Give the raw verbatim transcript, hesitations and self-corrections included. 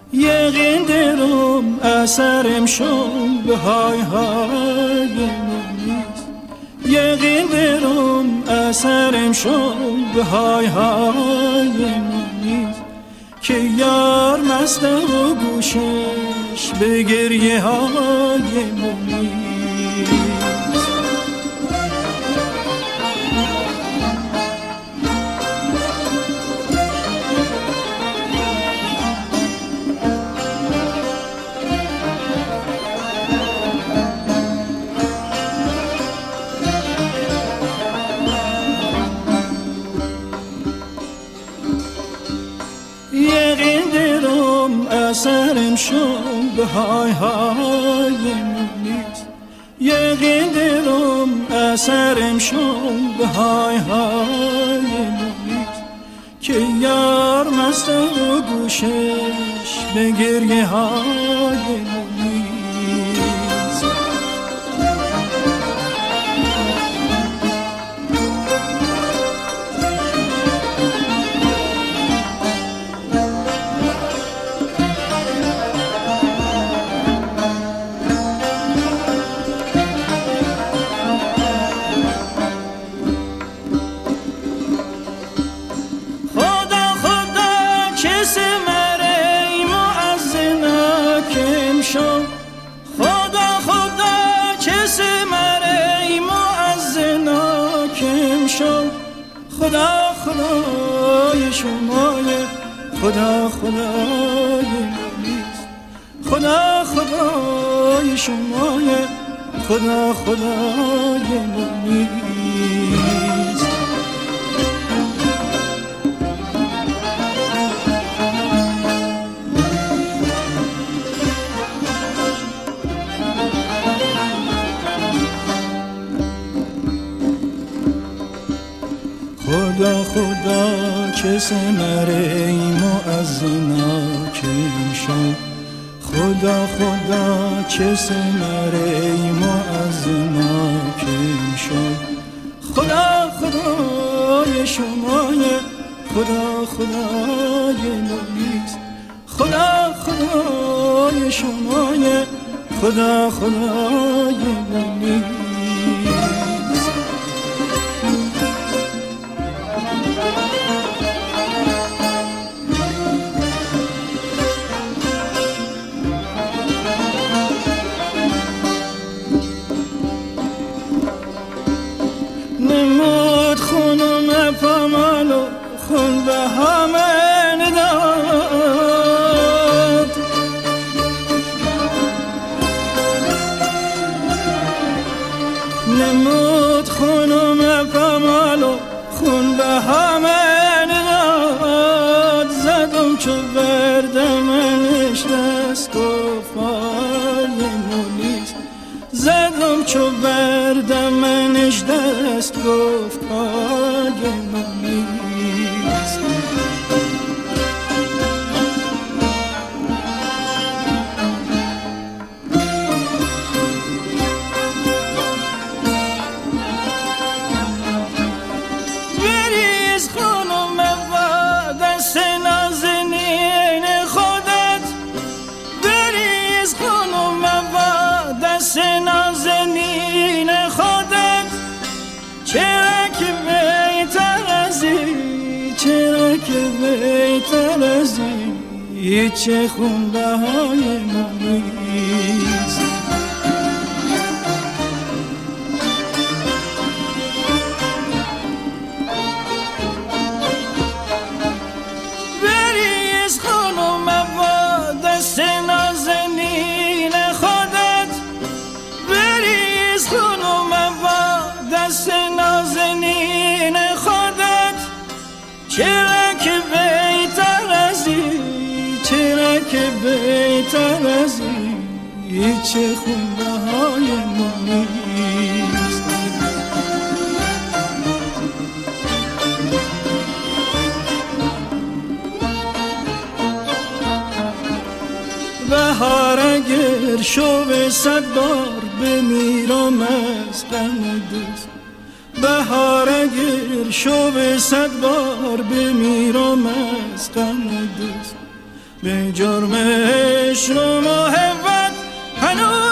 یقین درم اثرم شد به های های نیست. یقین درم اثرم شد به های های نیست. که یار مست و گوشش به گریه های نیست. یقین درم اثرم شد به های های نیست. یقین درم اثرم شد به های های نیست. که یار مست و گوشش به گریه های نیست. خدا خدا کسی مری مؤذنا کم شو. خدا خدای شمای خدا خدای نیست. خدا خدای شمای خدا خدای نیست. خدا خدا کسی مری مؤذنا کم شد. خدا خدا کسی مری مؤذنا کم شد. خدا خدای شمای خدا خدای نیست. خدا خدای شمای خدا خدای نیست. نمود خونم پامالو خون به همه نداد. نمود خونم پامالو خون به همه نداد. زدم چو بردمنش دست گفت نیست. زدم چو بردمنش دست گفت پای من نیست. بریز خانم و دست نازنین خودت. بریز خانم و دست نازنین خودت. چرا که بهتر از این، چرا که بهتر از این چه خونده های من نیست. بریز خانم و دست نازنین خودت. بریز خانم و دست نازنین خودت. چرا که بهتر از این، چرا که بهتر از این چه خونده های من نیست. بهار اگر شو صد بار بمیرم از غم دوست. بهار اگر شو صد بار بمیرم از غم دوست. به جرم عشق و محبت هنوز